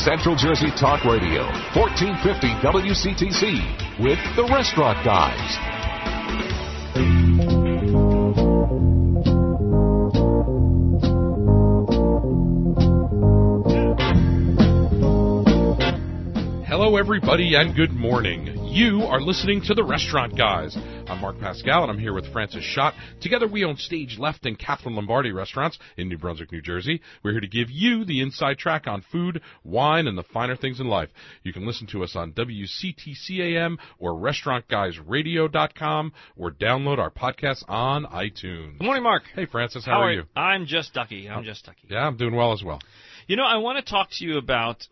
Central Jersey Talk Radio, 1450 WCTC, with the Restaurant Guys. Hello, everybody, and good morning. You are listening to The Restaurant Guys. I'm Mark Pascal, and I'm here with Francis Schott. Together, we own Stage Left and Catherine Lombardi restaurants in New Brunswick, New Jersey. We're here to give you the inside track on food, wine, and the finer things in life. You can listen to us on WCTC-AM or RestaurantGuysRadio.com or download our podcasts on iTunes. Good morning, Mark. Hey, Francis. How are you? I'm just ducky. Yeah, I'm doing well as well. You know, I want to talk to you about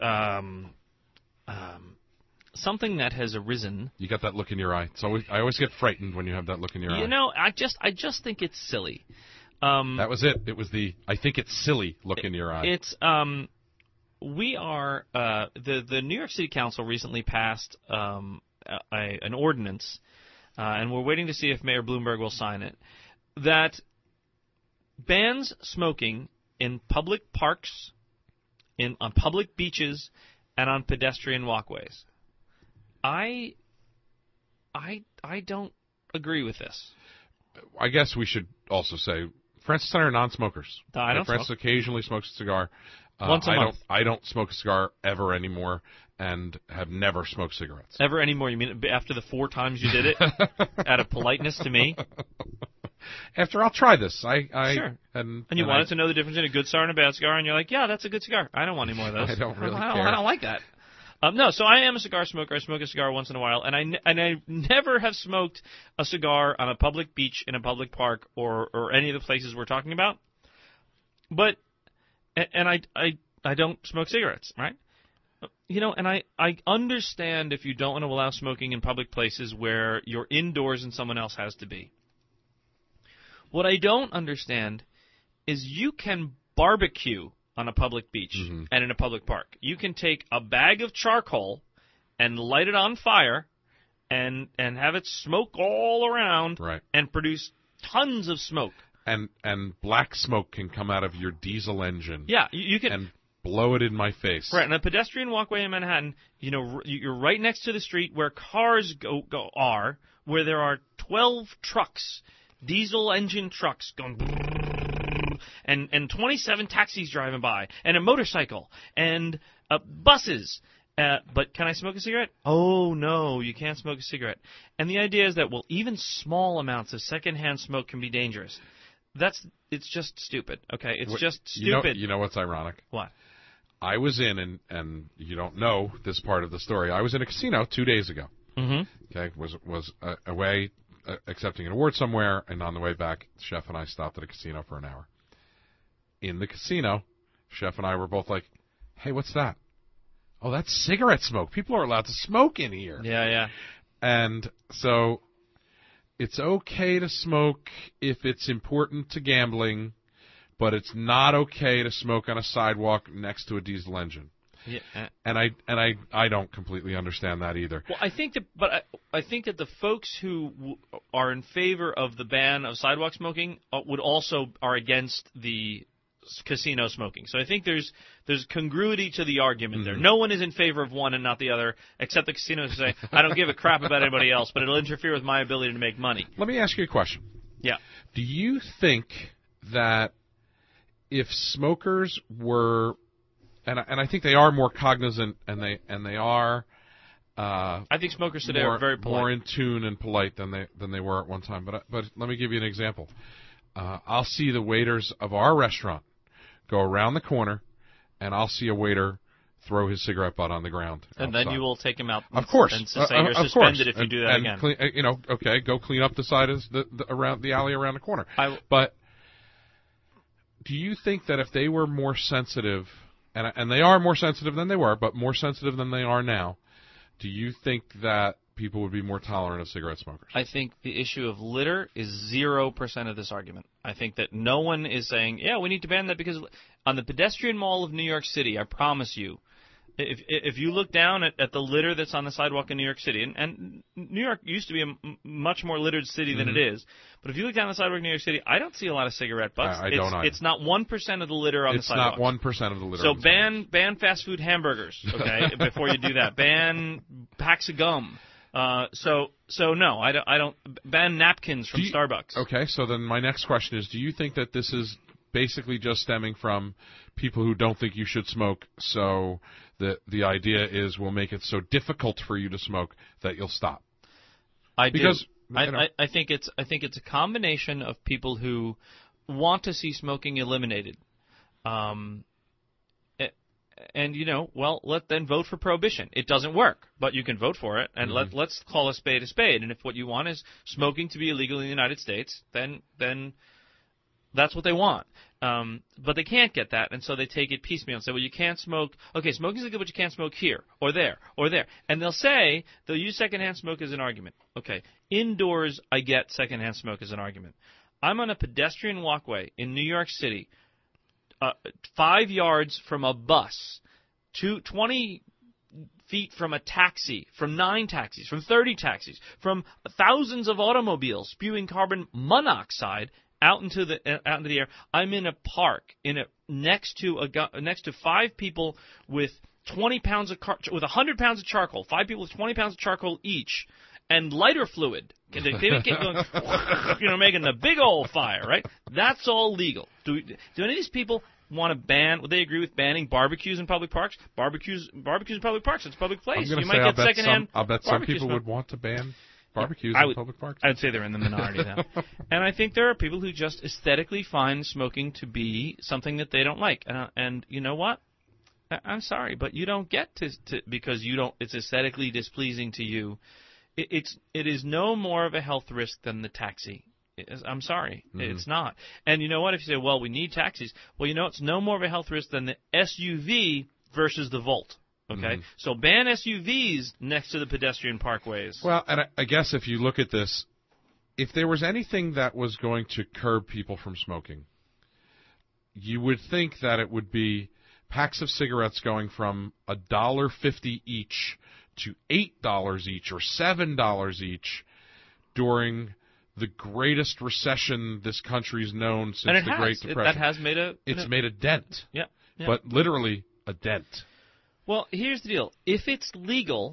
something that has arisen. You got that look in your eye. I always get frightened when you have that look in your eye. You know, I just think it's silly. That was it. It was the I think it's silly look in your eye. It's we are the New York City Council recently passed an ordinance, and we're waiting to see if Mayor Bloomberg will sign it, that bans smoking in public parks, on public beaches, and on pedestrian walkways. I don't agree with this. I guess we should also say Francis and I are non-smokers. I don't Francis smoke. occasionally smokes a cigar. Once a month. I don't smoke a cigar ever anymore, and have never smoked cigarettes. Ever anymore? You mean after the 4 times you did it? Out of politeness to me? After I'll try this. Sure. And you wanted to know the difference in a good cigar and a bad cigar, and you're like, yeah, that's a good cigar. I don't want any more of those. I don't really care. I don't like that. No, so I am a cigar smoker. I smoke a cigar once in a while, and I never have smoked a cigar on a public beach, in a public park, or any of the places we're talking about. But I don't smoke cigarettes, right? You know, and I understand if you don't want to allow smoking in public places where you're indoors and someone else has to be. What I don't understand is you can barbecue on a public beach and in a public park. You can take a bag of charcoal and light it on fire and have it smoke all around, right, and produce tons of smoke. And black smoke can come out of your diesel engine. Yeah, you can. And blow it in my face. Right, and a pedestrian walkway in Manhattan, you know, you're right next to the street where cars are, where there are 12 trucks, diesel engine trucks going and 27 taxis driving by, and a motorcycle, and buses. But can I smoke a cigarette? Oh, no, you can't smoke a cigarette. And the idea is that, well, even small amounts of secondhand smoke can be dangerous. It's just stupid, okay? It's just stupid. You know what's ironic? What? I was in, and you don't know this part of the story, I was in a casino 2 days ago. Mm-hmm. Okay, was away accepting an award somewhere, and on the way back, Chef and I stopped at a casino for an hour. In the casino, Chef and I were both like, hey, what's that? Oh, that's cigarette smoke. People are allowed to smoke in here. Yeah. And so it's okay to smoke if it's important to gambling, but it's not okay to smoke on a sidewalk next to a diesel engine. Yeah. And I don't completely understand that either. Well, I think that the folks who are in favor of the ban of sidewalk smoking are against the casino smoking. So I think there's congruity to the argument there. No one is in favor of one and not the other, except the casinos who say, I don't give a crap about anybody else, but it'll interfere with my ability to make money. Let me ask you a question. Yeah. Do you think that if smokers were, and I think they are more cognizant, and they are, I think smokers today are very polite, more in tune and polite than they were at one time. But let me give you an example. I'll see the waiters of our restaurant go around the corner, and I'll see a waiter throw his cigarette butt on the ground. And outside. then you will take him out. Of course. And say you're suspended if you do that again. Okay, go clean up the side of around the alley around the corner. But do you think that if they were more sensitive, and they are more sensitive than they were, but more sensitive than they are now, do you think that people would be more tolerant of cigarette smokers? I think the issue of litter is 0% of this argument. I think that no one is saying, yeah, we need to ban that, because on the pedestrian mall of New York City, I promise you, If you look down at the litter that's on the sidewalk in New York City, and New York used to be a much more littered city than it is, but if you look down the sidewalk in New York City, I don't see a lot of cigarette butts. I don't either. It's not 1% of the litter on the sidewalk. It's not 1% of the litter. So on the sidewalk. ban fast food hamburgers, okay, before you do that. Ban packs of gum. So no, I don't ban napkins from Starbucks. Okay, so then my next question is: do you think that this is basically just stemming from people who don't think you should smoke? So the idea is we'll make it so difficult for you to smoke that you'll stop. I think it's a combination of people who want to see smoking eliminated. And let then vote for prohibition. It doesn't work, but you can vote for it, and let's call a spade a spade. And if what you want is smoking to be illegal in the United States, then that's what they want. But they can't get that, and so they take it piecemeal and say, well, you can't smoke. Okay, smoking's illegal, but you can't smoke here or there or there. And they'll use secondhand smoke as an argument. Okay, indoors, I get secondhand smoke as an argument. I'm on a pedestrian walkway in New York City, 5 yards from a bus, 20 feet from a taxi, from 9 taxis, from 30 taxis, from thousands of automobiles spewing carbon monoxide out into the air. I'm in a park next to 5 people with 20 pounds of with 100 pounds of charcoal. 5 people with 20 pounds of charcoal each, and lighter fluid. They get going, making a big old fire, right? That's all legal. Do any of these people want to ban? Would they agree with banning barbecues in public parks? Barbecues in public parks. It's a public place. You might get secondhand. I'll bet some people would want to ban barbecues in public parks. I would say they're in the minority now. And I think there are people who just aesthetically find smoking to be something that they don't like. And you know what? I'm sorry, but you don't get to because it's aesthetically displeasing to you. It is no more of a health risk than the taxi. I'm sorry, it's not. And you know what? If you say, well, we need taxis, well, it's no more of a health risk than the SUV versus the Volt. Okay, so ban SUVs next to the pedestrian parkways. Well, and I guess if you look at this, if there was anything that was going to curb people from smoking, you would think that it would be packs of cigarettes going from $1.50 each to $8 each or $7 each during the greatest recession this country's known since the Great Depression. That has made made a dent. Yeah. But literally a dent. Well, here's the deal. If it's legal,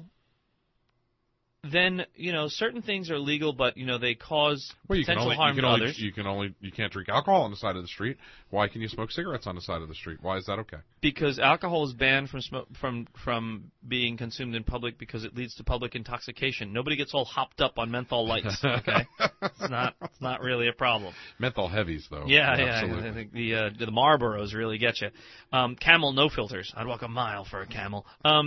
then certain things are legal, but they cause potential harm to others. You can't drink alcohol on the side of the street. Why can you smoke cigarettes on the side of the street? Why is that okay? Because alcohol is banned from being consumed in public because it leads to public intoxication. Nobody gets all hopped up on menthol lights. Okay, it's not really a problem. Menthol heavies though. Yeah. Absolutely. I think the Marlboros really get you. Camel no filters. I'd walk a mile for a Camel.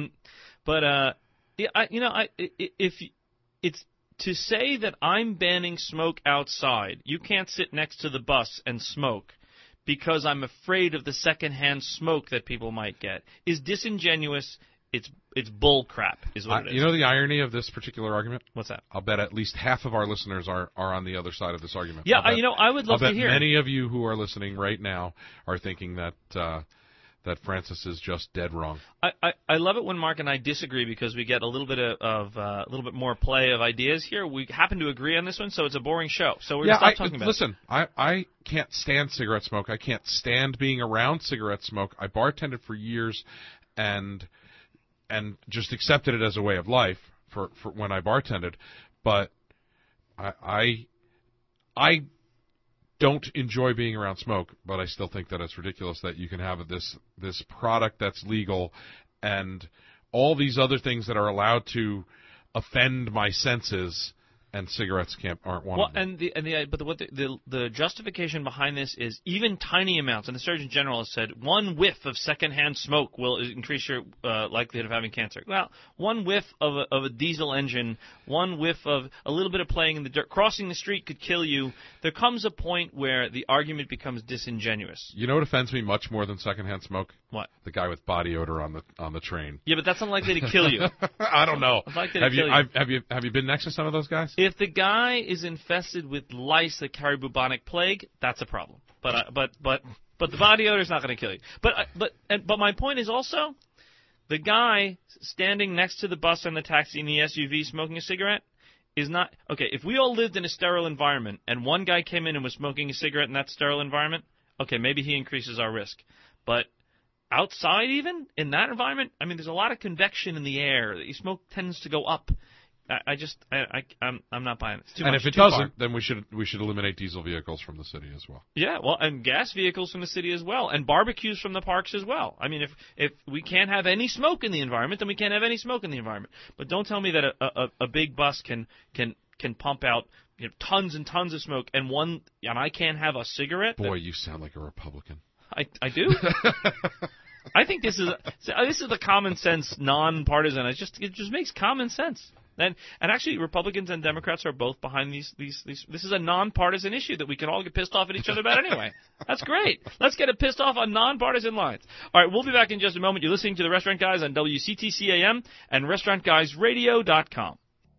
If it's to say that I'm banning smoke outside, you can't sit next to the bus and smoke because I'm afraid of the secondhand smoke that people might get, is disingenuous. It's bull crap, is what it is. You know the irony of this particular argument? What's that? I'll bet at least half of our listeners are on the other side of this argument. Yeah, I would love to hear. Many of you who are listening right now are thinking that Francis is just dead wrong. I love it when Mark and I disagree because we get a little bit more play of ideas here. We happen to agree on this one, so it's a boring show. So we're going to stop talking about it. Listen, I can't stand cigarette smoke. I can't stand being around cigarette smoke. I bartended for years and just accepted it as a way of life for when I bartended. But I don't enjoy being around smoke, but I still think that it's ridiculous that you can have this product that's legal and all these other things that are allowed to offend my senses, and cigarettes aren't one of them. The justification behind this is even tiny amounts, and the Surgeon General has said 1 whiff of secondhand smoke will increase your likelihood of having cancer. Well, 1 whiff of a diesel engine, 1 whiff of a little bit of playing in the dirt, crossing the street could kill you. There comes a point where the argument becomes disingenuous. You know what offends me much more than secondhand smoke? What? The guy with body odor on the train. Yeah, but that's unlikely to kill you. I don't know. Have you been next to some of those guys? If the guy is infested with lice that carry bubonic plague, that's a problem. But the body odor is not going to kill you. But my point is also, The guy standing next to the bus and the taxi and the SUV smoking a cigarette is not okay. If we all lived in a sterile environment and one guy came in and was smoking a cigarette in that sterile environment, okay, maybe he increases our risk. But outside, even in that environment, I mean, there's a lot of convection in the air. The smoke tends to go up. I'm not buying it. It's too and much, if it too doesn't, far. then we should eliminate diesel vehicles from the city as well. Yeah, well, and gas vehicles from the city as well, and barbecues from the parks as well. I mean, if we can't have any smoke in the environment, then we can't have any smoke in the environment. But don't tell me that a big bus can pump out tons and tons of smoke, and I can't have a cigarette. Boy, you sound like a Republican. I do. I think this is the common sense, nonpartisan. It just makes common sense. And actually, Republicans and Democrats are both behind these. This is a nonpartisan issue that we can all get pissed off at each other about anyway. That's great. Let's get it pissed off on nonpartisan lines. All right, we'll be back in just a moment. You're listening to the Restaurant Guys on WCTC AM and RestaurantGuysRadio.com.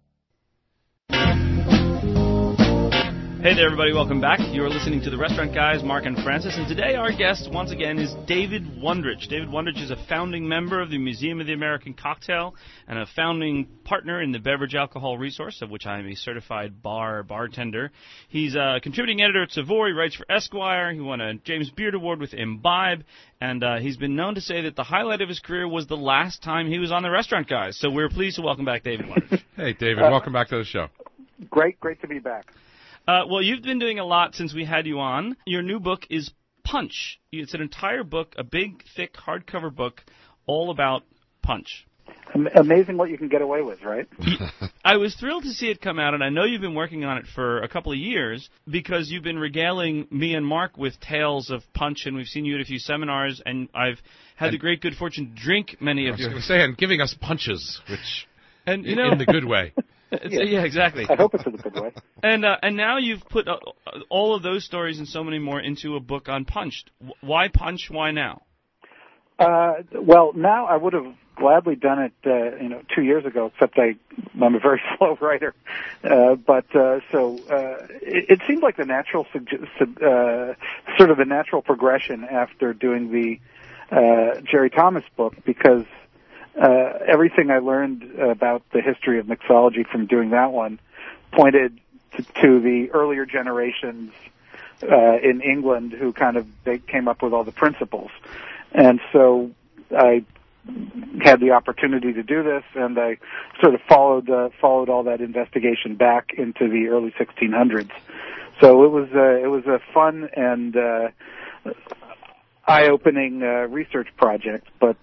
Hey there, everybody. Welcome back. You are listening to the Restaurant Guys, Mark and Francis, and today our guest, once again, is David Wondrich. David Wondrich is a founding member of the Museum of the American Cocktail and a founding partner in the Beverage Alcohol Resource, of which I am a certified bartender. He's a contributing editor at Savoy. He writes for Esquire. He won a James Beard Award with Imbibe, and he's been known to say that the highlight of his career was the last time he was on the Restaurant Guys. So we're pleased to welcome back David Wondrich. Hey, David. Welcome back to the show. Great to be back. Well, you've been doing a lot since we had you on. Your new book is Punch. It's an entire book, a big, thick, hardcover book, all about punch. Amazing what you can get away with, right? I was thrilled to see it come out, and I know you've been working on it for a couple of years because you've been regaling me and Mark with tales of punch, and we've seen you at a few seminars, and I've had the great good fortune to drink many of your... I was saying, giving us punches, which and in the good way. Yeah, exactly. I hope it's in a good way. And now you've put all of those stories and so many more into a book on punch. Why punch? Why now? Well, now I would have gladly done it, 2 years ago. Except I'm a very slow writer. It seemed like the natural, sort of the natural progression after doing the Jerry Thomas book, because everything I learned about the history of mixology from doing that one pointed to the earlier generations in England who they came up with all the principles. And so I had the opportunity to do this, and I sort of followed all that investigation back into the early 1600s. So it was a fun and eye-opening research project, but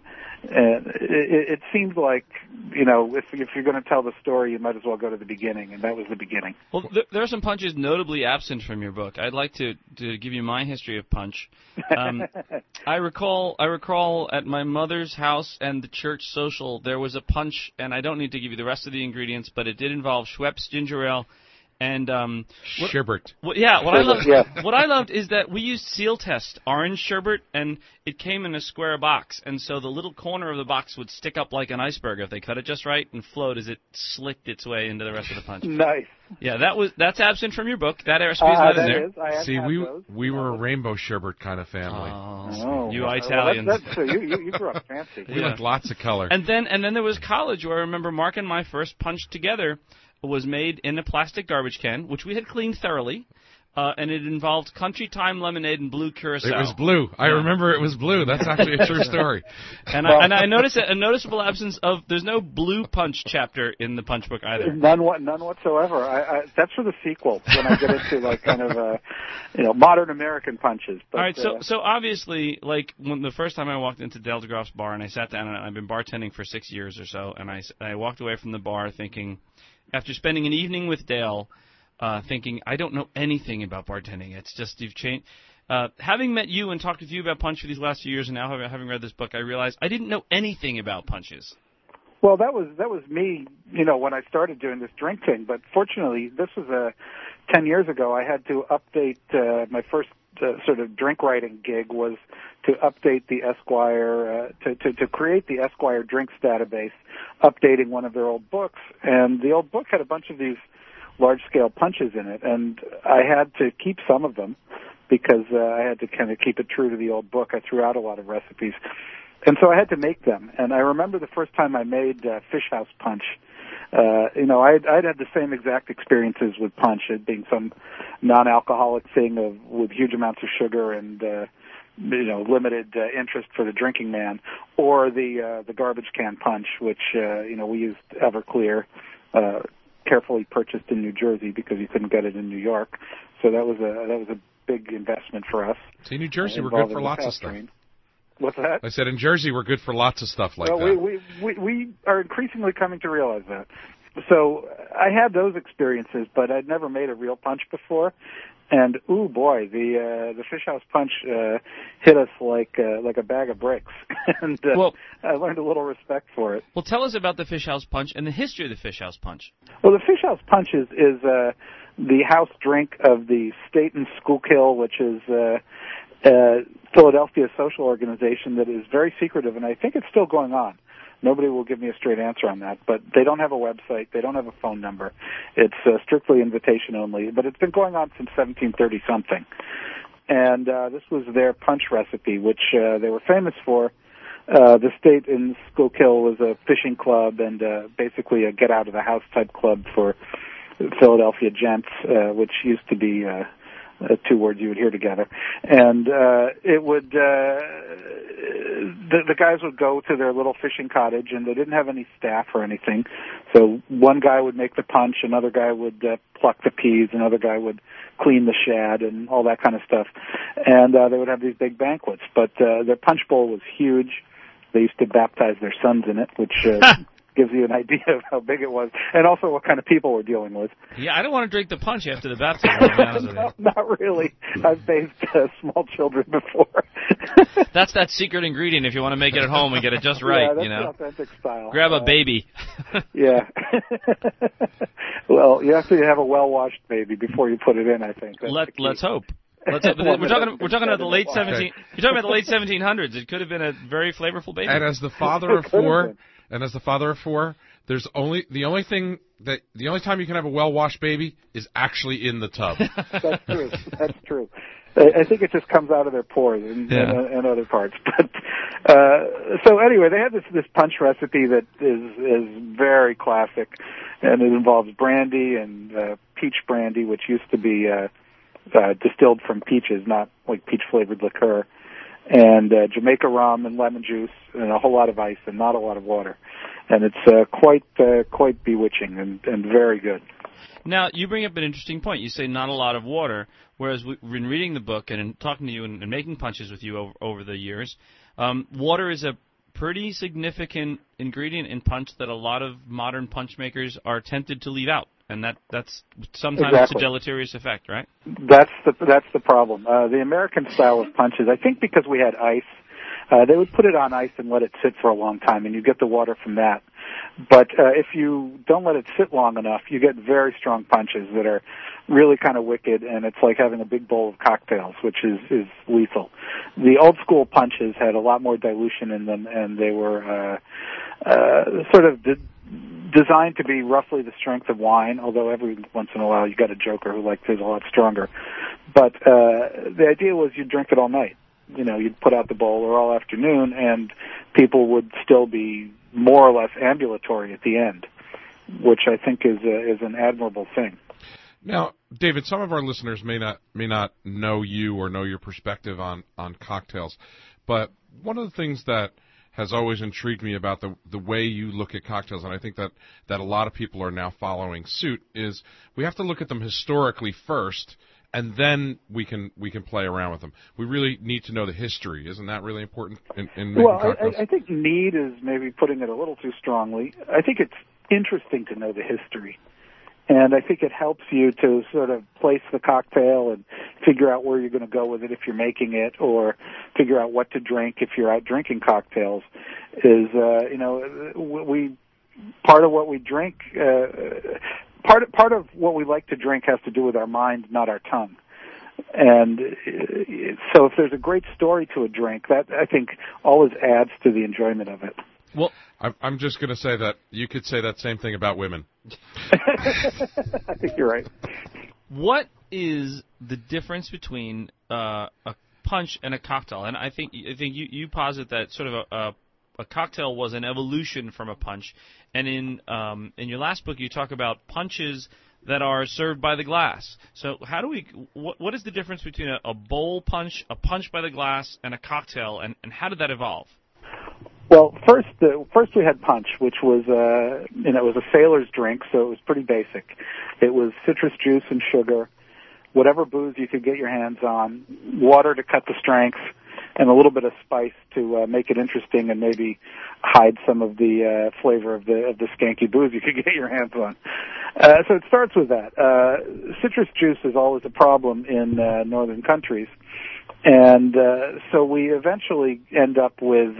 it seemed like, if you're going to tell the story, you might as well go to the beginning, and that was the beginning. Well, there are some punches notably absent from your book. I'd like to give you my history of punch. I recall at my mother's house and the church social, there was a punch, and I don't need to give you the rest of the ingredients, but it did involve Schweppes ginger ale. And sherbet. What I loved is that we used Seal Test orange sherbet, and it came in a square box, and so the little corner of the box would stick up like an iceberg if they cut it just right and float as it slicked its way into the rest of the punch. Nice. Yeah, that's absent from your book. That recipe is not in there. See, we were a rainbow sherbet kind of family. Oh, you Italians. Well, you grew up fancy. We like lots of color. And then there was college, where I remember Mark and my first punch together was made in a plastic garbage can, which we had cleaned thoroughly, and it involved Country Time lemonade and blue curacao. It was blue. I remember it was blue. That's actually a true story. And I noticed a noticeable absence of. There's no blue punch chapter in the punch book either. None whatsoever. That's for the sequel when I get into modern American punches. But, all right. So obviously, when the first time I walked into Dale DeGroff's bar and I sat down, and I've been bartending for 6 years or so, and I walked away from the bar thinking, after spending an evening with Dale, thinking, I don't know anything about bartending. It's just you've changed. Having met you and talked with you about punch for these last few years, and now having read this book, I realized I didn't know anything about punches. Well, that was me, when I started doing this drink thing. But fortunately, this was 10 years ago. I had to update my first sort of drink writing gig was to update the Esquire, to create the Esquire drinks database, updating one of their old books. And the old book had a bunch of these large-scale punches in it, and I had to keep some of them because I had to kind of keep it true to the old book. I threw out a lot of recipes. And so I had to make them. And I remember the first time I made Fish House Punch. I'd had the same exact experiences with punch, it being some non-alcoholic thing with huge amounts of sugar and limited interest for the drinking man, or the garbage can punch, which we used Everclear, carefully purchased in New Jersey because you couldn't get it in New York. So that was a big investment for us. See, New Jersey, we're good for lots of stuff. What's that? I said in Jersey we're good for lots of stuff like that. We are increasingly coming to realize that. So I had those experiences, but I'd never made a real punch before. And ooh boy, the Fish House Punch hit us like a bag of bricks, and I learned a little respect for it. Well, tell us about the Fish House Punch and the history of the Fish House Punch. Well, the Fish House Punch is the house drink of the Staten Schuylkill, which is Philadelphia social organization that is very secretive, and I think it's still going on. Nobody will give me a straight answer on that, but they don't have a website. They don't have a phone number. It's strictly invitation only, but it's been going on since 1730-something. And this was their punch recipe, which they were famous for. The Staten Schuylkill was a fishing club and basically a get-out-of-the-house type club for Philadelphia gents, which used to be two words you would hear together. And it would the guys would go to their little fishing cottage, and they didn't have any staff or anything. So one guy would make the punch, another guy would pluck the peas, another guy would clean the shad and all that kind of stuff. And they would have these big banquets. But their punch bowl was huge. They used to baptize their sons in it, which gives you an idea of how big it was, and also what kind of people we're dealing with. Yeah, I don't want to drink the punch after the baptism. No, not really. I've bathed small children before. That's that secret ingredient if you want to make it at home and get it just right. Yeah, that's the authentic style. Grab a baby. Yeah. Well, you have to have a well-washed baby before you put it in, I think. Let's hope. We're talking about the late 17. You're talking about the late 1700s. It could have been a very flavorful baby. And as the father of four, there's the only time you can have a well-washed baby is actually in the tub. That's true. I think it just comes out of their pores and other parts. But so anyway, they have this punch recipe that is very classic, and it involves brandy and peach brandy, which used to be distilled from peaches, not like peach-flavored liqueur, and Jamaica rum and lemon juice and a whole lot of ice and not a lot of water. And it's quite bewitching and very good. Now, you bring up an interesting point. You say not a lot of water, whereas we've been reading the book and talking to you and making punches with you over the years. Water is a pretty significant ingredient in punch that a lot of modern punch makers are tempted to leave out, and that's sometimes it's a deleterious effect, right? That's the problem. The American style of punches, I think because we had ice, they would put it on ice and let it sit for a long time, and you get the water from that. But if you don't let it sit long enough, you get very strong punches that are really kind of wicked, and it's like having a big bowl of cocktails, which is lethal. The old school punches had a lot more dilution in them, and they were sort of designed to be roughly the strength of wine, although every once in a while you got a joker who likes his a lot stronger. But the idea was you'd drink it all night. You'd put out the bowl or all afternoon, and people would still be more or less ambulatory at the end, which I think is an admirable thing. Now, David, some of our listeners may not know you or know your perspective on cocktails, but one of the things that has always intrigued me about the way you look at cocktails, and I think that a lot of people are now following suit, is we have to look at them historically first, and then we can play around with them. We really need to know the history. Isn't that really important in making cocktails? I think need is maybe putting it a little too strongly. I think it's interesting to know the history. And I think it helps you to sort of place the cocktail and figure out where you're going to go with it if you're making it, or figure out what to drink if you're out drinking cocktails. We part of what we drink, part of what we like to drink has to do with our mind, not our tongue. And so if there's a great story to a drink, that I think always adds to the enjoyment of it. Well, I'm just going to say that you could say that same thing about women. I think you're right. What is the difference between a punch and a cocktail, and I think you posit that sort of a cocktail was an evolution from a punch, and in your last book you talk about punches that are served by the glass. So how do we? What is the difference between a bowl punch, a punch by the glass, and a cocktail, and how did that evolve? Well, first we had punch, which was it was a sailor's drink, so it was pretty basic. It was citrus juice and sugar, whatever booze you could get your hands on, water to cut the strength, and a little bit of spice to make it interesting and maybe hide some of the flavor of the skanky booze you could get your hands on. So it starts with that. Citrus juice is always a problem in northern countries, and so we eventually end up with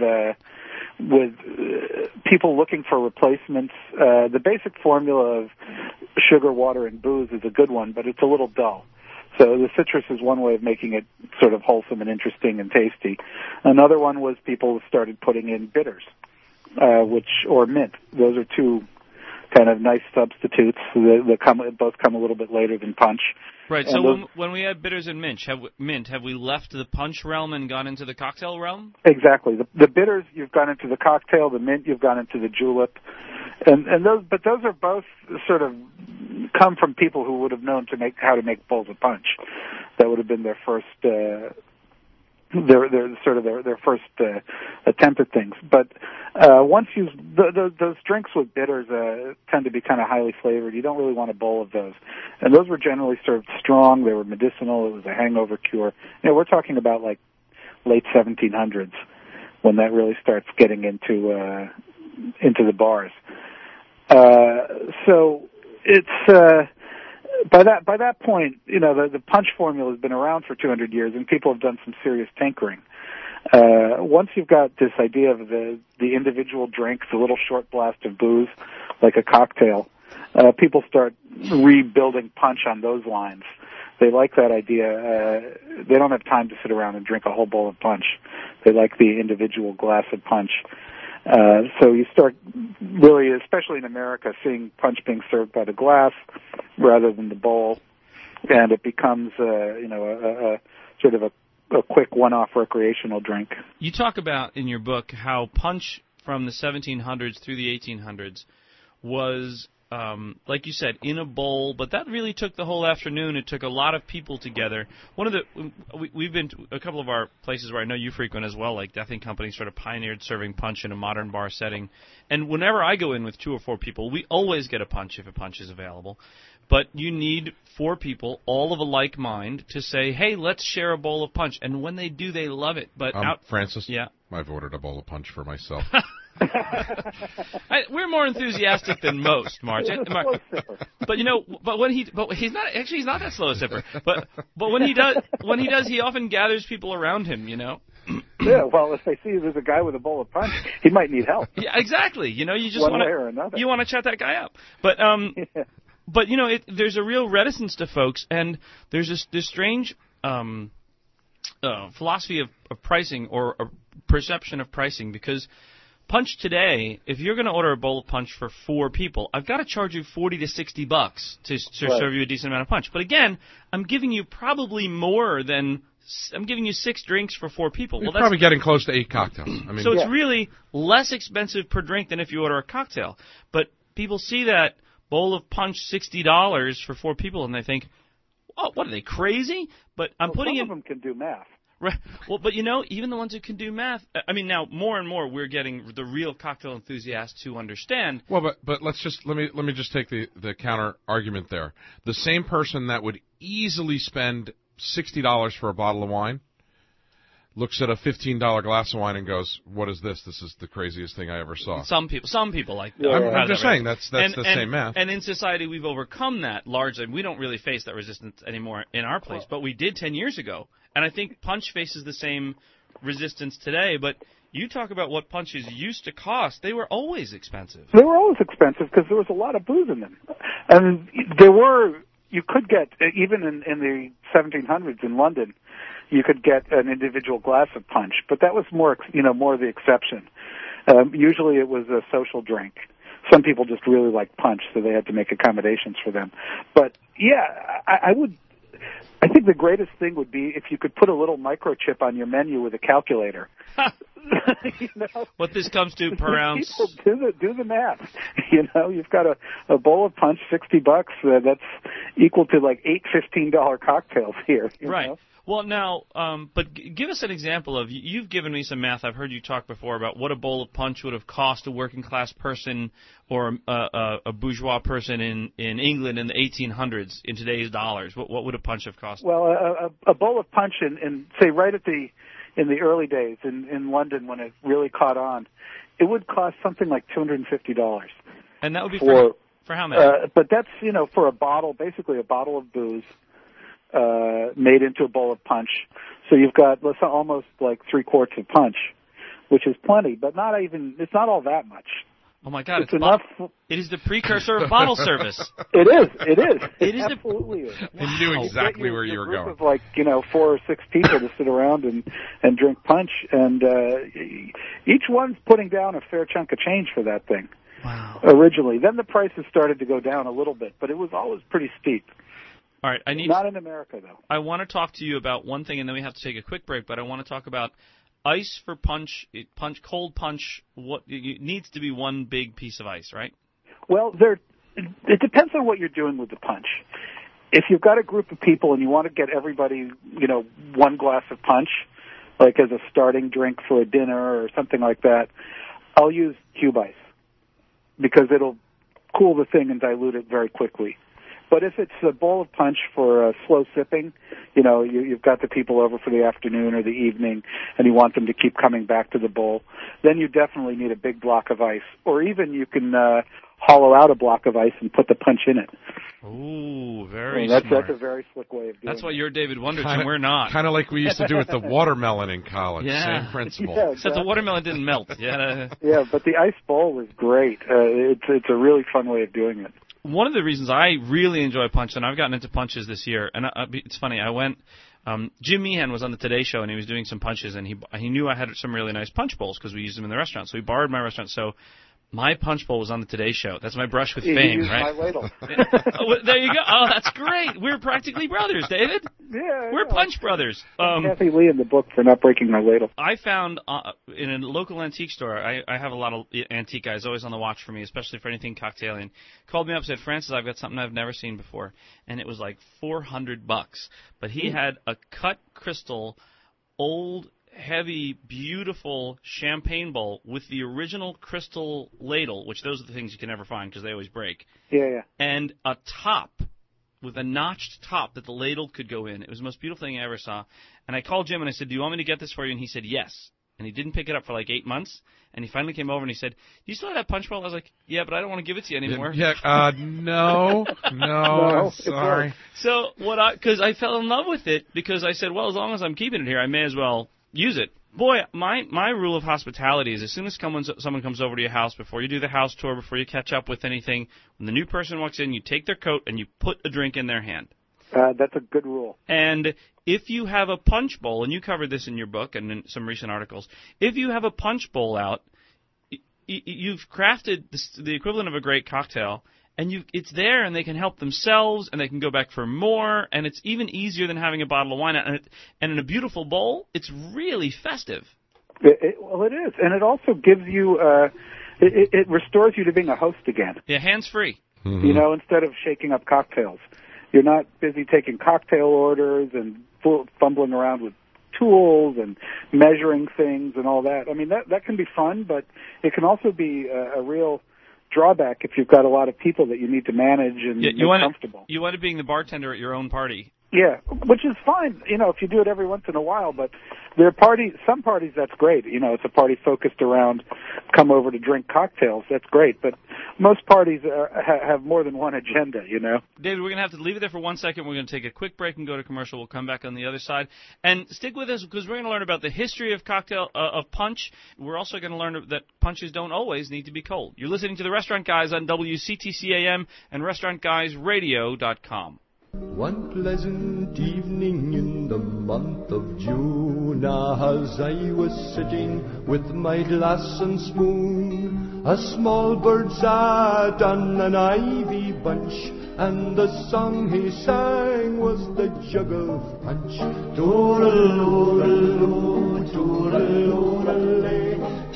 people looking for replacements. The basic formula of sugar, water, and booze is a good one, but it's a little dull. So the citrus is one way of making it sort of wholesome and interesting and tasty. Another one was people started putting in bitters, or mint. Those are two kind of nice substitutes. They both come a little bit later than punch. Right. And so when we had bitters and mint, have we left the punch realm and gone into the cocktail realm? Exactly. The bitters, you've gone into the cocktail. The mint, you've gone into the julep. And those are both sort of come from people who would have known how to make bowls of punch. That would have been their first their first attempt at things. But once those drinks with bitters tend to be kind of highly flavored. You don't really want a bowl of those. And those were generally served strong. They were medicinal. It was a hangover cure. We're talking about like late 1700s when that really starts getting into the bars. So it's by that point, the punch formula has been around for 200 years, and people have done some serious tinkering. Once you've got this idea of the individual drink, the little short blast of booze, like a cocktail, people start rebuilding punch on those lines. They like that idea. They don't have time to sit around and drink a whole bowl of punch. They like the individual glass of punch. So you start really, especially in America, seeing punch being served by the glass rather than the bowl, and it becomes a sort of a quick one-off recreational drink. You talk about in your book how punch from the 1700s through the 1800s was, like you said, in a bowl, but that really took the whole afternoon. It took a lot of people together. We've been to a couple of our places where I know you frequent as well, like Death and Company sort of pioneered serving punch in a modern bar setting. And whenever I go in with 2 or 4 people, we always get a punch if a punch is available. But you need 4 people, all of a like mind, to say, hey, let's share a bowl of punch. And when they do, they love it. But Francis, yeah. I've ordered a bowl of punch for myself. We're more enthusiastic than most, Marge. But he's not that slow a sipper. But when he does, he often gathers people around him. Yeah, well, if they see there's a guy with a bowl of punch, he might need help. Yeah, exactly. You just one way or another. You want to chat that guy up. But yeah. But there's a real reticence to folks, and there's this strange philosophy of pricing or a perception of pricing, because punch today, if you're going to order a bowl of punch for 4 people, I've got to charge you $40 to $60 to serve you a decent amount of punch. But again, I'm giving you probably more than I'm giving you 6 drinks for 4 people. You're probably getting close to 8 cocktails. So it's really less expensive per drink than if you order a cocktail. But people see that bowl of punch, $60 for 4 people, and they think, oh, what are they, crazy? But some of them can do math. Right. Well, but even the ones who can do math, now more and more we're getting the real cocktail enthusiasts who understand. Well, but let me just take the counter argument there. The same person that would easily spend $60 for a bottle of wine looks at a $15 glass of wine and goes, "What is this? This is the craziest thing I ever saw." Some people like that. I'm just saying that's the same math. And in society, we've overcome that largely. We don't really face that resistance anymore in our place, but we did 10 years ago. And I think punch faces the same resistance today. But you talk about what punches used to cost. They were always expensive. They were always expensive because there was a lot of booze in them. And you could get, even in the 1700s in London, you could get an individual glass of punch. But that was more the exception. Usually it was a social drink. Some people just really liked punch, so they had to make accommodations for them. But, yeah, I would... I think the greatest thing would be if you could put a little microchip on your menu with a calculator. You know? What this comes to per ounce? People do the math. You know, you've got a bowl of punch, $60. That's equal to like 8 $15 cocktails here. You Right. know? Well, now, but give us an example of, you've given me some math. I've heard you talk before about what a bowl of punch would have cost a working class person or a bourgeois person in England in the 1800s in today's dollars. What would a punch have cost? Well, a bowl of punch in say right in the early days in London when it really caught on, it would cost something like $250. And that would be for how many? But that's, you know, for a bottle, basically a bottle of booze made into a bowl of punch. So you've got almost like 3 quarts of punch, which is plenty, but it's not all that much. Oh my God! It's enough. It is the precursor of bottle service. It is. It is absolutely is. I knew exactly where you were group going. Of like 4 or 6 people to sit around and drink punch, and each one's putting down a fair chunk of change for that thing. Wow. Originally, then the prices started to go down a little bit, but it was always pretty steep. All right, not in America though. I want to talk to you about one thing, and then we have to take a quick break. But I want to talk about ice for punch. Cold punch. It needs to be one big piece of ice, right? Well, it depends on what you're doing with the punch. If you've got a group of people and you want to get everybody, you know, 1 glass of punch, like as a starting drink for a dinner or something like that, I'll use cube ice because it'll cool the thing and dilute it very quickly. But if it's a bowl of punch for slow sipping, you know, you've got the people over for the afternoon or the evening, and you want them to keep coming back to the bowl, then you definitely need a big block of ice. Or even you can hollow out a block of ice and put the punch in it. Ooh, very smart. That's a very slick way of doing it. That's why you're David Wondrich and we're not. Kind of like we used to do with the watermelon in college. Yeah. Same principle. Yeah, exactly. Except the watermelon didn't melt. Yeah, but the ice bowl was great. It's a really fun way of doing it. One of the reasons I really enjoy punch, and I've gotten into punches this year, and it's funny, I went, Jim Meehan was on the Today Show, and he was doing some punches, and he knew I had some really nice punch bowls because we used them in the restaurant, so he borrowed my restaurant, so my punch bowl was on the Today Show. That's my brush with fame, right? My ladle. There you go. Oh, that's great. We're practically brothers, David. Yeah, We're punch brothers. Kathy Lee in the book for not breaking my ladle. I found in a local antique store, I have a lot of antique guys always on the watch for me, especially for anything cocktailing. Called me up and said, Francis, I've got something I've never seen before. And it was like $400. But he had a cut crystal, old, heavy, beautiful champagne bowl with the original crystal ladle, which those are the things you can never find because they always break. Yeah. And a top with a notched top that the ladle could go in. It was the most beautiful thing I ever saw. And I called Jim and I said, do you want me to get this for you? And he said, yes. And he didn't pick it up for like 8 months. And he finally came over and he said, do you still have that punch bowl? I was like, yeah, but I don't want to give it to you anymore. Yeah, no, I'm sorry. So because I fell in love with it because I said, well, as long as I'm keeping it here, I may as well use it. Boy, my rule of hospitality is as soon as someone comes over to your house, before you do the house tour, before you catch up with anything, when the new person walks in, you take their coat and you put a drink in their hand. That's a good rule. And if you have a punch bowl, and you covered this in your book and in some recent articles, if you have a punch bowl out, you've crafted the equivalent of a great cocktail, and it's there, and they can help themselves, and they can go back for more, and it's even easier than having a bottle of wine out. And in a beautiful bowl, it's really festive. Well, it is, and it also gives you, it restores you to being a host again. Yeah, hands-free. Mm-hmm. You know, instead of shaking up cocktails. You're not busy taking cocktail orders and fumbling around with tools and measuring things and all that. I mean, that can be fun, but it can also be a real drawback if you've got a lot of people that you need to manage and make comfortable. You want it being the bartender at your own party. Yeah, which is fine, you know, if you do it every once in a while, but some parties that's great. You know, it's a party focused around come over to drink cocktails. That's great, but most parties have more than one agenda, you know. David, we're going to have to leave it there for 1 second. We're going to take a quick break and go to commercial. We'll come back on the other side. And stick with us because we're going to learn about the history of of punch. We're also going to learn that punches don't always need to be cold. You're listening to The Restaurant Guys on WCTC AM and RestaurantGuysRadio.com. One pleasant evening in the month of June, as I was sitting with my glass and spoon, a small bird sat on an ivy bunch, and the song he sang was the jug of punch. Tooraloo, tooraloo,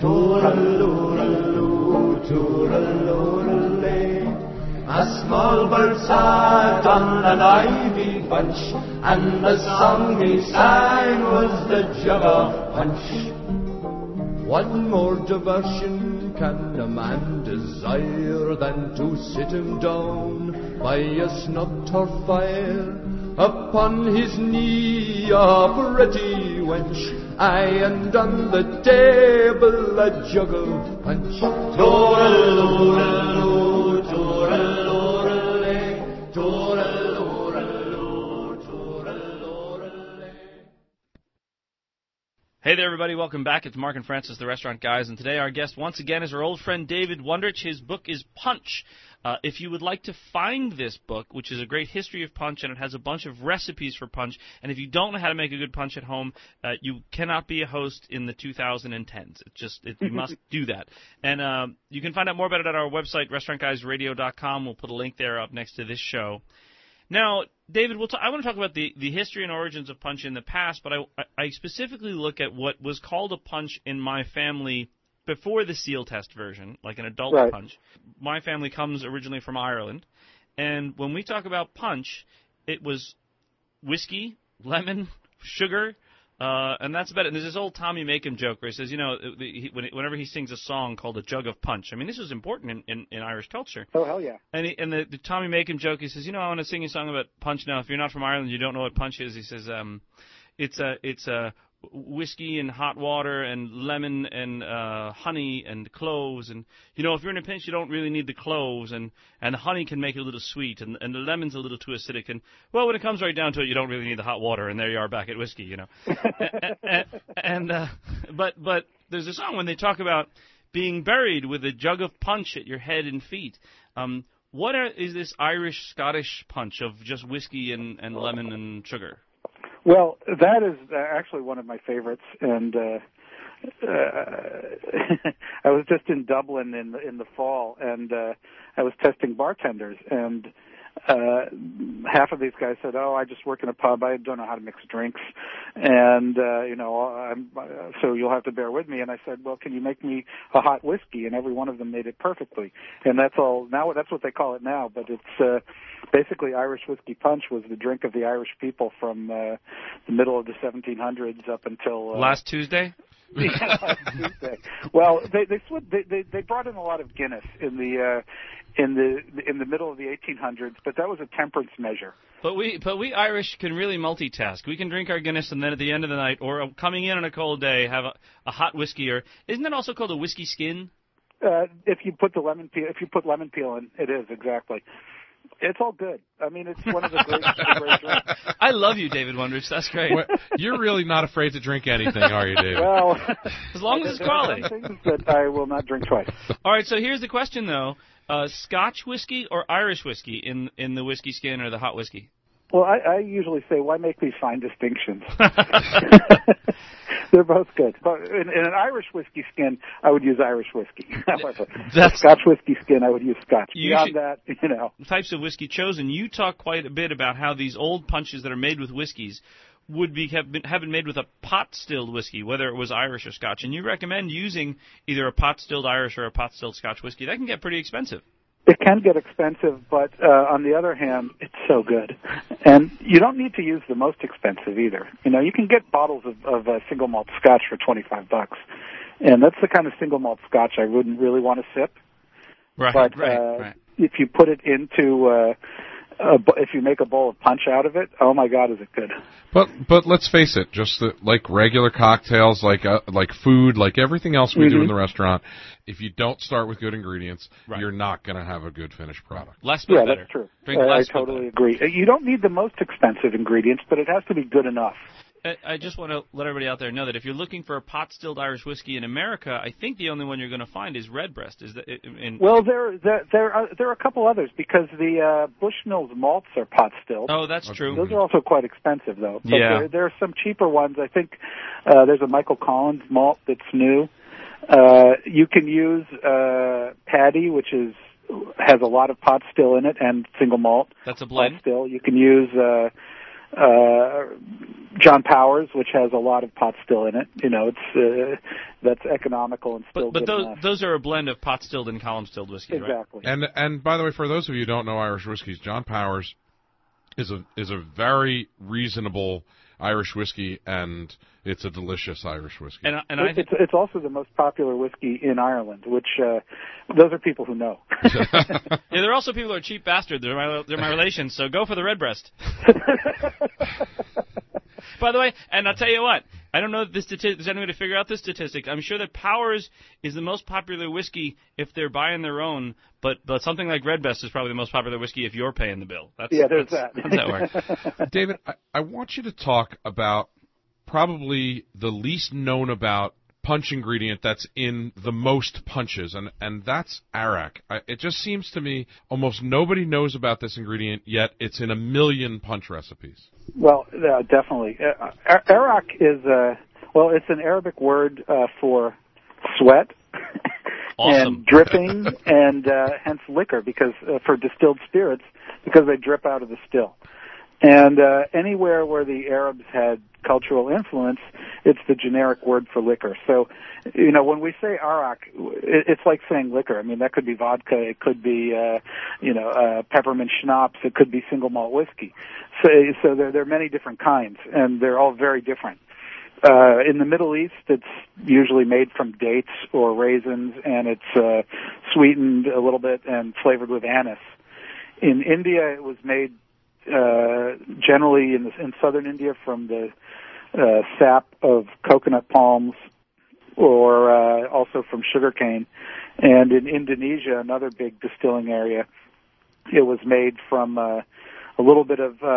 tooraloo, tooraloo. A small bird sat on an ivy bunch, and the song he sang was the jug of punch. What more diversion can a man desire than to sit him down by a snug turf fire, upon his knee a pretty wench, aye, and on the table a jug of punch. Tooraloo, tooraloo, Hey there, everybody. Welcome back. It's Mark and Francis, the Restaurant Guys, and today our guest once again is our old friend David Wondrich. His book is Punch. If you would like to find this book, which is a great history of punch, and it has a bunch of recipes for punch, and if you don't know how to make a good punch at home, you cannot be a host in the 2010s. You must do that. And you can find out more about it at our website, restaurantguysradio.com. We'll put a link there up next to this show. Now, David, I want to talk about the history and origins of punch in the past, but I specifically look at what was called a punch in my family before the seal test version, like an adult punch. My family comes originally from Ireland, and when we talk about punch, it was whiskey, lemon, sugar, and that's about it. And there's this old Tommy Makem joke where he says, whenever he sings a song called A Jug of Punch, I mean, this was important in Irish culture. Oh, hell yeah. And the Tommy Makem joke, he says, I want to sing a song about punch. Now, if you're not from Ireland, you don't know what punch is. He says, it's whiskey and hot water and lemon and honey and cloves. And, if you're in a pinch, you don't really need the cloves. And the honey can make it a little sweet. And the lemon's a little too acidic. And, well, when it comes right down to it, you don't really need the hot water. And there you are back at whiskey, But there's a song when they talk about being buried with a jug of punch at your head and feet. Is this Irish-Scottish punch of just whiskey and lemon and sugar? Well, that is actually one of my favorites, and I was just in Dublin in the fall, and I was testing bartenders, and half of these guys said, "Oh, I just work in a pub. I don't know how to mix drinks, and so you'll have to bear with me." And I said, "Well, can you make me a hot whiskey?" And every one of them made it perfectly. And that's all. Now that's what they call it now. But it's basically Irish whiskey punch was the drink of the Irish people from the middle of the 1700s up until last Tuesday. Tuesday. Well, they brought in a lot of Guinness in the middle of the 1800s, but that was a temperance measure. But we Irish can really multitask. We can drink our Guinness and then at the end of the night, or coming in on a cold day, have a hot whiskey. Or isn't that also called a whiskey skin? If you put lemon peel in, it is exactly. It's all good. I mean, it's one of the great drinks. I love you, David Wondrich. That's great. Well, you're really not afraid to drink anything, are you, David? Well, as long as it's quality. There are some things that I will not drink twice. All right, so here's the question, though. Scotch whiskey or Irish whiskey in the whiskey skin or the hot whiskey? Well, I usually say, why make these fine distinctions? They're both good. But in an Irish whiskey skin, I would use Irish whiskey. However, Scotch whiskey skin, I would use Scotch. Beyond that, types of whiskey chosen. You talk quite a bit about how these old punches that are made with whiskeys have been made with a pot-stilled whiskey, whether it was Irish or Scotch. And you recommend using either a pot-stilled Irish or a pot-stilled Scotch whiskey. That can get pretty expensive. It can get expensive, but on the other hand, it's so good. And you don't need to use the most expensive either. You can get bottles of single malt Scotch for $25, and that's the kind of single malt Scotch I wouldn't really want to sip. Right. But right. If you put it into if you make a bowl of punch out of it, oh my God, is it good? But let's face it, just like regular cocktails, like food, like everything else we do in the restaurant, if you don't start with good ingredients, you're not going to have a good finished product. Less but better. That's true. Drink less I totally agree. You don't need the most expensive ingredients, but it has to be good enough. I just want to let everybody out there know that if you're looking for a pot-stilled Irish whiskey in America, I think the only one you're going to find is Redbreast. Is that? Well, there are a couple others because the Bushmills malts are pot-stilled. Oh, that's true. Those are also quite expensive, though. But Yeah. there are some cheaper ones. I think there's a Michael Collins malt that's new. You can use Paddy, which has a lot of pot still in it, and single malt. That's a blend. Pot still. You can use John Powers, which has a lot of pot still in it. You know, it's that's economical and still but good enough. those are a blend of pot stilled and column stilled whiskeys, Exactly. right? And by the way, for those of you who don't know Irish whiskeys, John Powers is a very reasonable Irish whiskey, and it's a delicious Irish whiskey. And it's also the most popular whiskey in Ireland, which those are people who know. yeah, there are also people who are cheap bastards. They're my relations, so go for the Redbreast. By the way, and I'll tell you what, I don't know if there's any way to figure out this statistic. I'm sure that Powers is the most popular whiskey if they're buying their own, but something like Redbreast is probably the most popular whiskey if you're paying the bill. That's how it works. David, I want you to talk about probably the least known about punch ingredient that's in the most punches, and that's arak. It just seems to me almost nobody knows about this ingredient, yet it's in a million punch recipes. Well, definitely. Arak is, it's an Arabic word for sweat. Awesome. And dripping, and hence liquor, because for distilled spirits, because they drip out of the still. And anywhere where the Arabs had cultural influence, it's the generic word for liquor. So, you know, when we say arak, it's like saying liquor. I mean, that could be vodka, it could be, peppermint schnapps, it could be single malt whiskey. So there are many different kinds, and they're all very different. In the Middle East, it's usually made from dates or raisins, and it's sweetened a little bit and flavored with anise. In India, it was made generally in southern India from the sap of coconut palms, or also from sugarcane. And in Indonesia, another big distilling area, it was made from a little bit of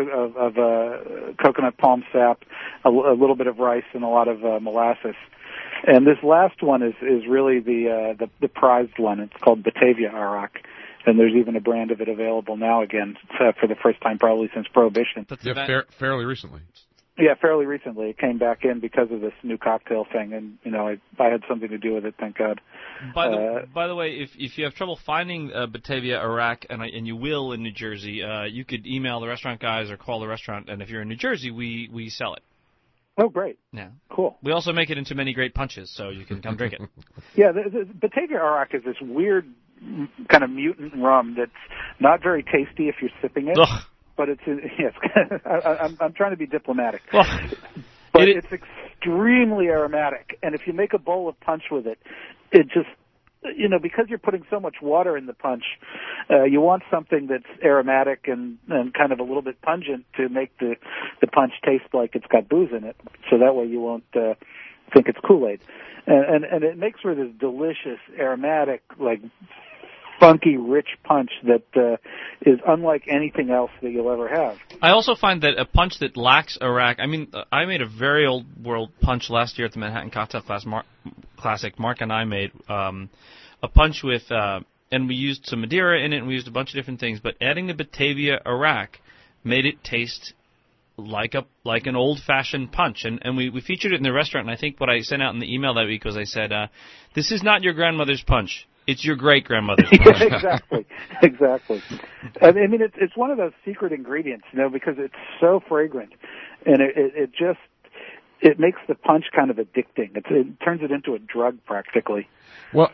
coconut palm sap, a little bit of rice, and a lot of molasses. And this last one is really the prized one. It's called Batavia Arak. And there's even a brand of it available now again for the first time probably since Prohibition. Fairly recently. Yeah, fairly recently. It came back in because of this new cocktail thing, and you know I had something to do with it, thank God. By the way, if you have trouble finding Batavia Arak, and you will in New Jersey, you could email the restaurant guys or call the restaurant, and if you're in New Jersey, we sell it. Oh, great. Yeah. Cool. We also make it into many great punches, so you can come drink it. Yeah, the Batavia Arak is this weird kind of mutant rum that's not very tasty if you're sipping it. Ugh. But it's yes. I'm trying to be diplomatic. Well, but it's extremely aromatic, and if you make a bowl of punch with it, it just, you know, because you're putting so much water in the punch, you want something that's aromatic and kind of a little bit pungent to make the punch taste like it's got booze in it, so that way you won't think it's Kool-Aid, and it makes for this delicious aromatic, like funky, rich punch that is unlike anything else that you'll ever have. I also find that a punch that lacks Arak, I mean, I made a very old world punch last year at the Manhattan Cocktail Classic. Mark and I made a punch with, and we used some Madeira in it, and we used a bunch of different things, but adding the Batavia Arak made it taste like an old-fashioned punch. And we featured it in the restaurant, and I think what I sent out in the email that week was I said, this is not your grandmother's punch. It's your great-grandmother's punch. Exactly. I mean, it's one of those secret ingredients, you know, because it's so fragrant, and it makes the punch kind of addicting. It turns it into a drug practically. Well,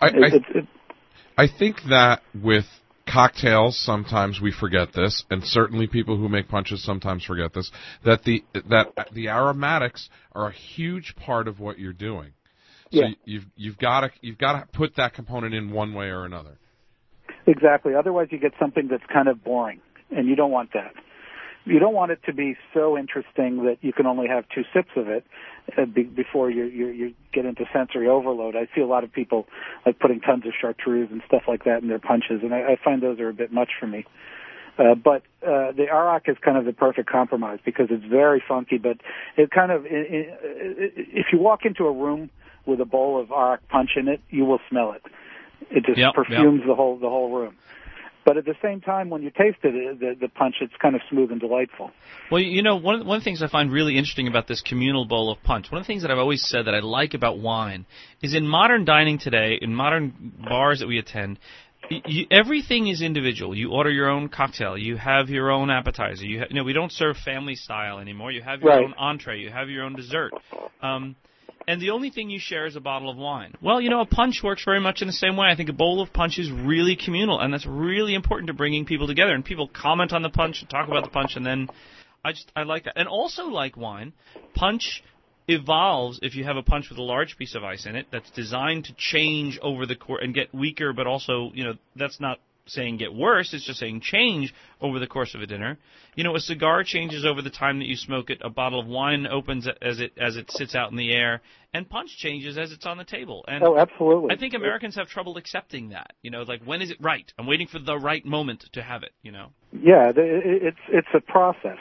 I think that with cocktails, sometimes we forget this, and certainly people who make punches sometimes forget this, that the aromatics are a huge part of what you're doing. So yeah. you've got to put that component in one way or another. Exactly. Otherwise, you get something that's kind of boring, and you don't want that. You don't want it to be so interesting that you can only have 2 sips of it before you get into sensory overload. I see a lot of people like putting tons of chartreuse and stuff like that in their punches, and I find those are a bit much for me. But the arak is kind of the perfect compromise because it's very funky, but it kind of, if you walk into a room with a bowl of arak punch in it, you will smell it. It just perfumes the whole room. But at the same time, when you taste it, the punch, it's kind of smooth and delightful. Well, one of the things I find really interesting about this communal bowl of punch, one of the things that I've always said that I like about wine, is in modern dining today, in modern bars that we attend, everything is individual. You order your own cocktail. You have your own appetizer. We don't serve family style anymore. You have your own entree. You have your own dessert. And the only thing you share is a bottle of wine. Well, a punch works very much in the same way. I think a bowl of punch is really communal, and that's really important to bringing people together. And people comment on the punch and talk about the punch, and then I like that. And also like wine, punch evolves if you have a punch with a large piece of ice in it that's designed to change over the course and get weaker, but also, that's not saying get worse, it's just saying change over the course of a dinner. A cigar changes over the time that you smoke it, a bottle of wine opens as it sits out in the air, and punch changes as it's on the table. And absolutely. I think Americans have trouble accepting that. Like, when is it right? I'm waiting for the right moment to have it, Yeah, it's a process,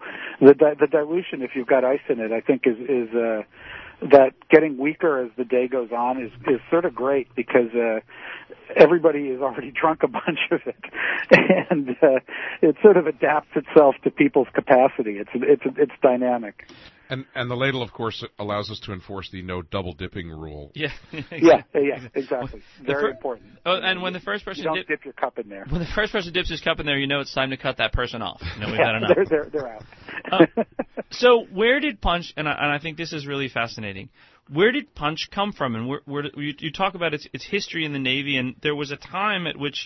The dilution, if you've got ice in it, I think is that getting weaker as the day goes on is sort of great because everybody has already drunk a bunch of it, and it sort of adapts itself to people's capacity. It's dynamic. And the ladle, of course, allows us to enforce the no double dipping rule. Yeah, exactly. Very important. Oh, and when the first person don't dip your cup in there. When the first person dips his cup in there, it's time to cut that person off. We've had enough. They're out. So where did punch? And I think this is really fascinating. Where did punch come from? And where you talk about its history in the Navy, and there was a time at which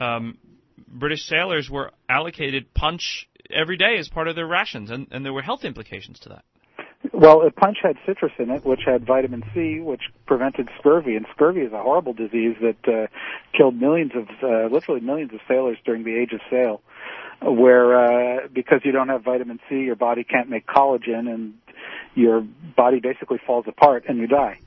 British sailors were allocated punch every day as part of their rations, and there were health implications to that. Well, punch had citrus in it, which had vitamin C, which prevented scurvy, and scurvy is a horrible disease that killed literally millions of sailors during the age of sail, where because you don't have vitamin C, your body can't make collagen, and your body basically falls apart and you die.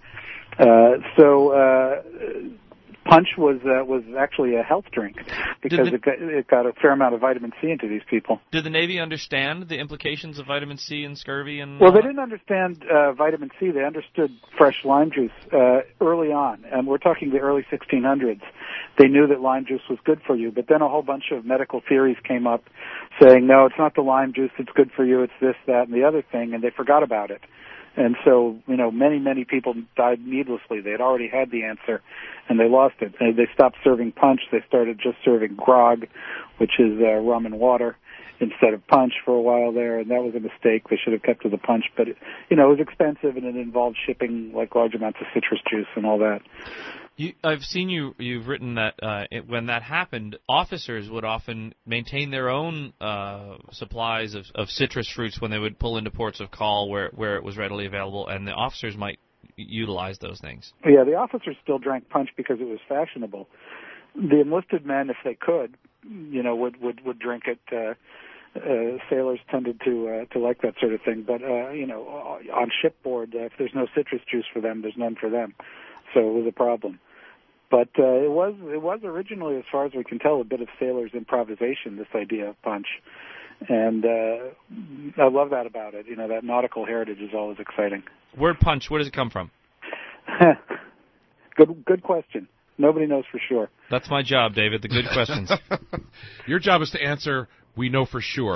Punch was actually a health drink because it got a fair amount of vitamin C into these people. Did the Navy understand the implications of vitamin C and scurvy? Well, they didn't understand vitamin C. They understood fresh lime juice early on, and we're talking the early 1600s. They knew that lime juice was good for you, but then a whole bunch of medical theories came up saying, no, it's not the lime juice that's good for you, it's this, that, and the other thing, and they forgot about it. And so, many, many people died needlessly. They had already had the answer, and they lost it. They stopped serving punch. They started just serving grog, which is rum and water, instead of punch for a while there, and that was a mistake. They should have kept to the punch. But, it was expensive, and it involved shipping, large amounts of citrus juice and all that. I've seen you've written that when that happened, officers would often maintain their own supplies of citrus fruits when they would pull into ports of call where it was readily available, and the officers might utilize those things. Yeah, the officers still drank punch because it was fashionable. The enlisted men, if they could, would drink it. Sailors tended to like that sort of thing, but on shipboard, if there's no citrus juice for them, there's none for them. So it was a problem. But it was originally, as far as we can tell, a bit of sailors' improvisation, this idea of punch. And I love that about it. That nautical heritage is always exciting. Word punch, where does it come from? Good question. Nobody knows for sure. That's my job, David, the good questions. Your job is to answer, we know for sure.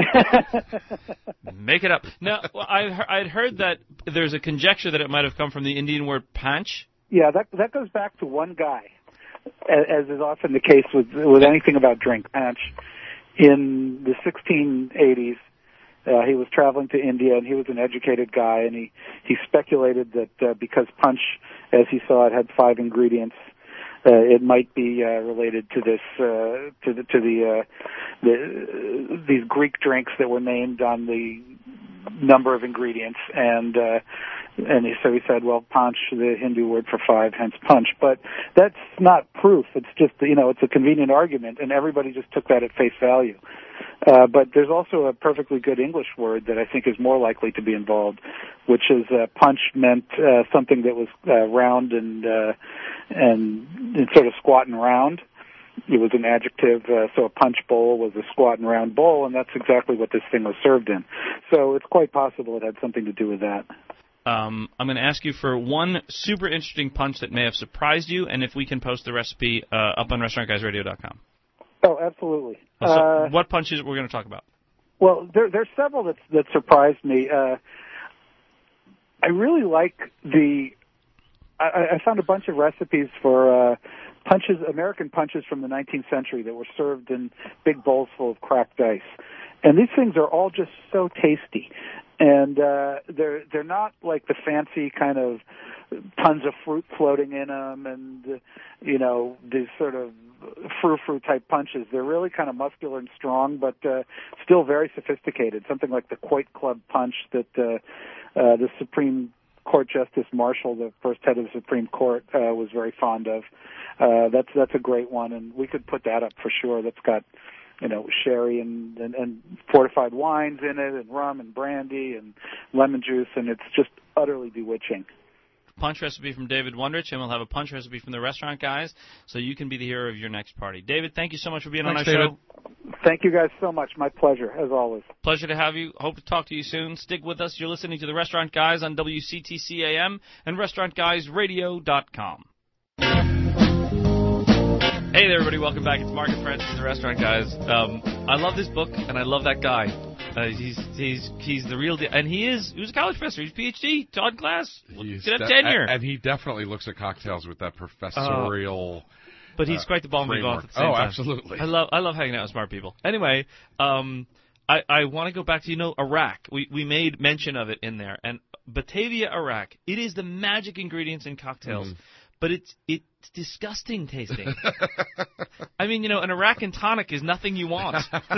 Make it up. Now, I'd heard that there's a conjecture that it might have come from the Indian word panch. Yeah, that goes back to one guy, as is often the case with anything about drink, panch. In the 1680s, he was traveling to India, and he was an educated guy, and he speculated that because punch, as he saw it, had 5 ingredients, it might be related to this these Greek drinks that were named on the number of ingredients, and so he said, well, punch, the Hindu word for 5, hence punch. But that's not proof. It's just it's a convenient argument, and everybody just took that at face value. But there's also a perfectly good English word that I think is more likely to be involved, which is punch meant something that was round and sort of squat and round. it was an adjective, so a punch bowl was a squat and round bowl, and that's exactly what this thing was served in. So it's quite possible it had something to do with that. I'm going to ask you for one super interesting punch that may have surprised you, and if we can post the recipe up on restaurantguysradio.com. Oh, absolutely. So what punches we're going to talk about? Well, there's several that surprised me. I really like I found a bunch of recipes for punches, American punches from the 19th century that were served in big bowls full of cracked ice. And these things are all just so tasty. And they're not like the fancy kind of tons of fruit floating in them and, these sort of frou-frou type punches. They're really kind of muscular and strong, but still very sophisticated. Something like the Coit Club punch that the Supreme Court Justice Marshall, the first head of the Supreme Court, was very fond of. That's a great one, and we could put that up for sure. That's got sherry and fortified wines in it, and rum and brandy and lemon juice, and it's just utterly bewitching. Punch recipe from David Wondrich, and we'll have a punch recipe from the Restaurant Guys, so you can be the hero of your next party. David, thank you so much for being on our show. Thank you guys so much. My pleasure, as always. Pleasure to have you. Hope to talk to you soon. Stick with us. You're listening to the Restaurant Guys on WCTC AM and RestaurantGuysRadio.com. Hey there, everybody. Welcome back. It's Mark and Francis, the Restaurant Guys. I love this book, and I love that guy. He's the real deal. And he was a college professor. He's a PhD, taught class, could have tenure. And he definitely looks at cocktails with that professorial... But he's quite the ball and at the same time. Absolutely. I love hanging out with smart people. Anyway, I want to go back to, Iraq. We made mention of it in there. And Batavia, Iraq, it is the magic ingredients in cocktails. But it's disgusting tasting. I mean, an Iraq and tonic is nothing you want.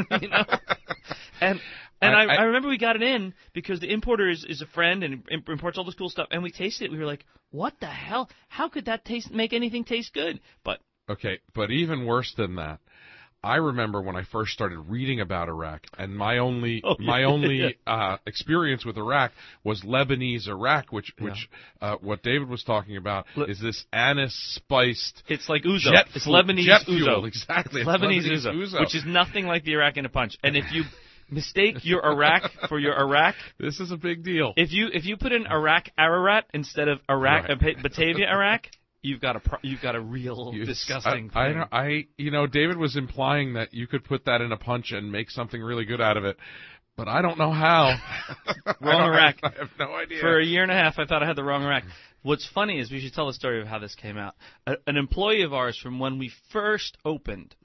And I remember we got it in because the importer is a friend and imports all this cool stuff. And we tasted it. We were like, what the hell? How could that make anything taste good? But even worse than that, I remember when I first started reading about Iraq, and my only experience with Iraq was Lebanese Iraq, which what David was talking about is this anise spiced. It's like ouzo. It's Lebanese ouzo. Exactly. It's Lebanese ouzo, which is nothing like the Iraq in a punch. And if you mistake your Iraq for your Iraq, this is a big deal. If you put in Iraq Ararat instead of Iraq Batavia Iraq. You've got a real disgusting thing. David was implying that you could put that in a punch and make something really good out of it, but I don't know how. Wrong Iraq. I have no idea. For a year and a half, I thought I had the wrong Iraq. What's funny is we should tell the story of how this came out. An employee of ours from when we first opened,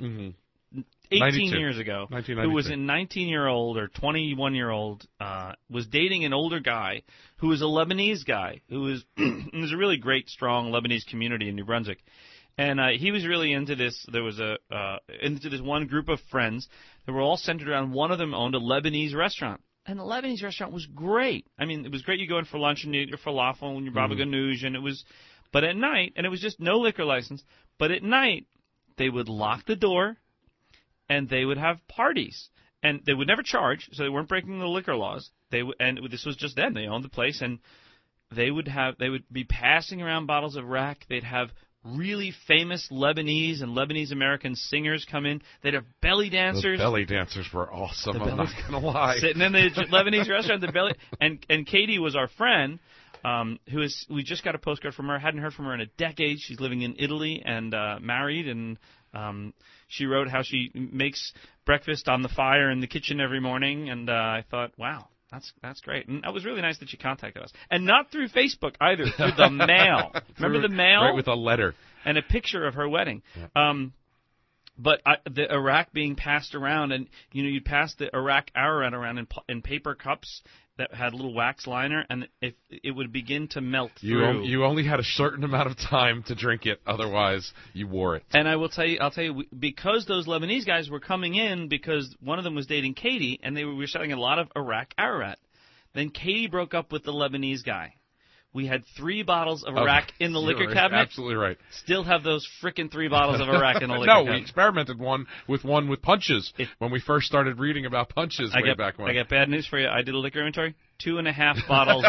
18 years ago, who was a 19-year-old or 21-year-old, was dating an older guy who was a Lebanese guy who was there's a really great, strong Lebanese community in New Brunswick. And he was really into this. There was into this one group of friends that were all centered around one of them owned a Lebanese restaurant. And the Lebanese restaurant was great. I mean, it was great. You go in for lunch and you eat your falafel and your baba ganoush, and but at night, and it was just no liquor license, but at night, they would lock the door and they would have parties. And they would never charge, so they weren't breaking the liquor laws. And this was just them. They owned the place, and they would be passing around bottles of Iraq. They'd have really famous Lebanese and Lebanese American singers come in. They'd have belly dancers. The belly dancers were awesome. I'm not gonna lie. Sitting in the Lebanese restaurant, and Katie was our friend. We just got a postcard from her. Hadn't heard from her in a decade. She's living in Italy and married, and she wrote how she makes breakfast on the fire in the kitchen every morning. And I thought, wow, that's great. And that was really nice that she contacted us, and not through Facebook either, through the mail. Remember the mail? Right, with a letter and a picture of her wedding. Yeah. But the Iraq being passed around, and you'd pass the Iraq Ararat around in paper cups that had a little wax liner, and if it would begin to melt through. You only had a certain amount of time to drink it, otherwise you wore it. And I'll tell you, because those Lebanese guys were coming in, because one of them was dating Katie, and we were selling a lot of Iraq Ararat. Then Katie broke up with the Lebanese guy. We had 3 bottles of Iraq in the liquor cabinet. Absolutely right. Still have those frickin' 3 bottles of Iraq in the liquor cabinet. No, we experimented with punches when we first started reading about punches way back when. I got bad news for you. I did a liquor inventory. 2.5 bottles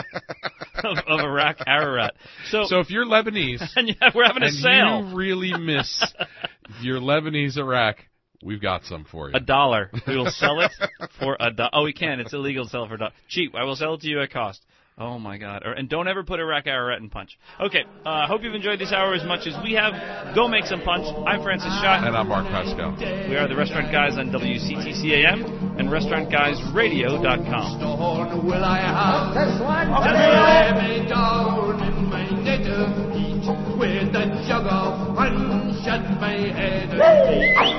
of Iraq Ararat. So if you're Lebanese and we're having a sale, you really miss Your Lebanese Iraq, we've got some for you. $1. We will sell it for $1. Oh, we can. It's illegal to sell it for $1. Cheap. I will sell it to you at cost. Oh, my God. And don't ever put Iraq Ararat in punch. Okay. Hope you've enjoyed this hour as much as we have. Go make some punch. I'm Francis Schott. And I'm Mark Pascal. We are the Restaurant Guys on WCTC AM and RestaurantGuysRadio.com. Will I have to lay me down in my native heat with a jug of punch at my head and feet?